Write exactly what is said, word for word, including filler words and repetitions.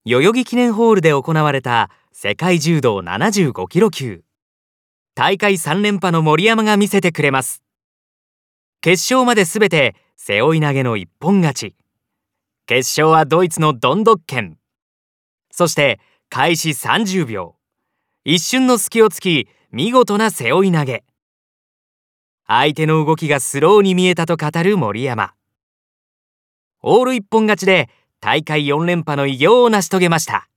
代々木記念ホールで行われた世界柔道ななじゅうごキロ級。大会さん連覇の森山が見せてくれます。決勝まで全て背負い投げの一本勝ち。決勝はドイツのドンドッケン。そして開始さんじゅうびょう、一瞬の隙を突き見事な背負い投げ。相手の動きがスローに見えたと語る森山。オール一本勝ちで大会よん連覇の偉業を成し遂げました。